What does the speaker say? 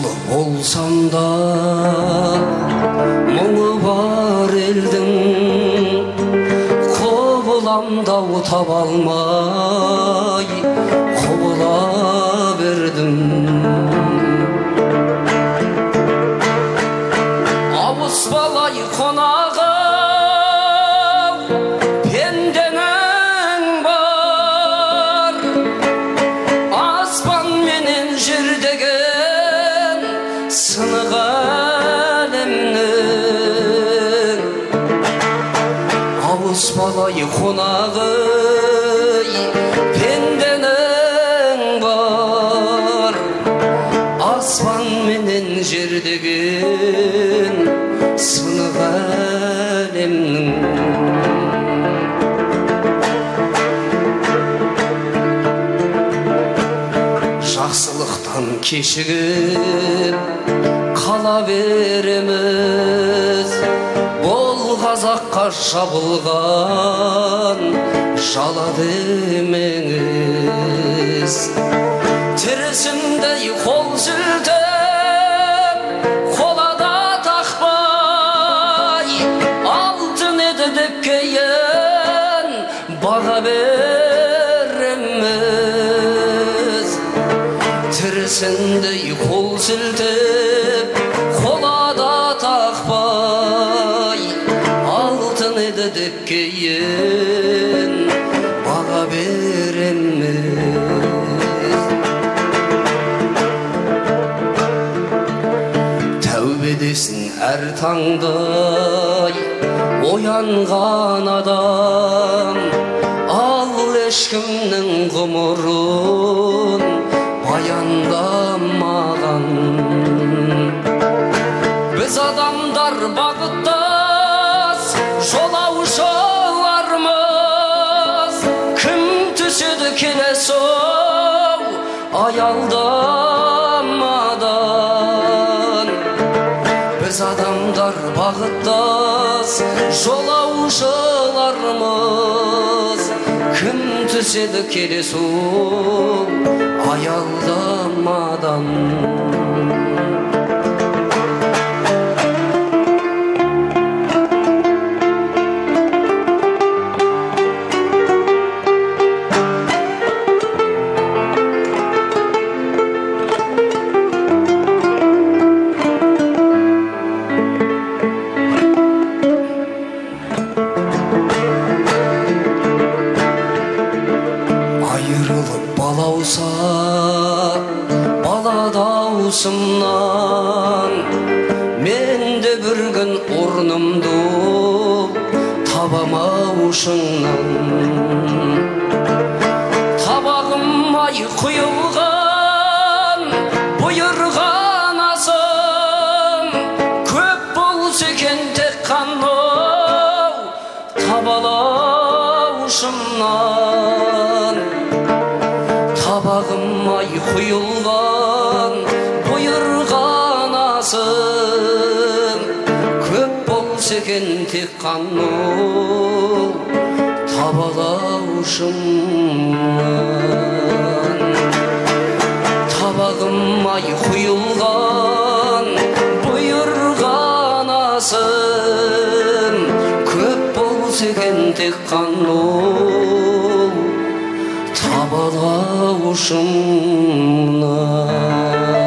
болсам да мұңы бар елдің құбыламда таба алмай құбыла бердім. Ауыспалай қонағы пенденің бар, аспан менен жер деген сынық әлемнің. Ауыспалай қонағы пенденің бар, аспан менен жер деген сынық әлемнің. Жақсылықтан кешігіп қала береміз, бұл қазаққа шабылған жала демеңіз. Тірісіндей қол сілтеп қолада тақпай, алтын еді деп кейін баға береміз. Тірісіндей қол сілтеп қолада тақпай, алтын еді деп кейін баға береміз. Тәубедесін әр таңдай оянған адам, ал ешкімнің ғұмырын баяндамаған. Біз адамдар бағыттас жолаушылармыз, кім түседі келесоу аялдамадан. Біз адамдар бағыттас жолаушылармыз, кім түседі келесоу аялдамадан. Айырылып балауса бала даусымнан, мен де бір күн орнымды табамаушыңнан. Табағым-ай құйылған бұйырған асым, көп болса екен тек қанау табалаушымнан. Табағым-ай құйылған бұйырған асым, көп болса екен тек қанау табалаушымнан. Табағым-ай құйылған бұйырған асым, көп болса екен тек қанау табалаушымнан.